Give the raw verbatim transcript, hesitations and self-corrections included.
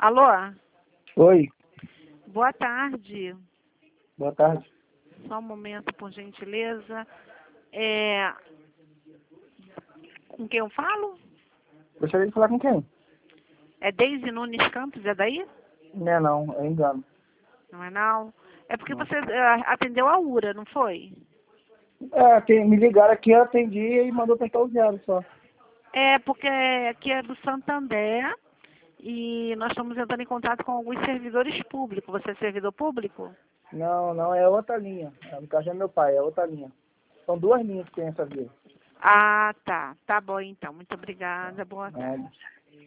Alô? Oi, Boa tarde. boa tarde. Só um momento, por gentileza. É... Com quem eu falo? Gostaria de falar com quem? É Deise Nunes Campos, é daí? Não é não, é engano. Não é não? É porque Não. você é, atendeu a URA, não foi? É, tem, me ligaram aqui, eu atendi e mandou tentar o zero só. É, porque aqui é do Santander e nós estamos entrando em contato com alguns servidores públicos. Você é servidor público? Não, não, é outra linha. É, no caso é meu pai, é outra linha. São duas linhas que tem essa via. Ah, tá. Tá bom então. Muito obrigada. Boa tarde. É,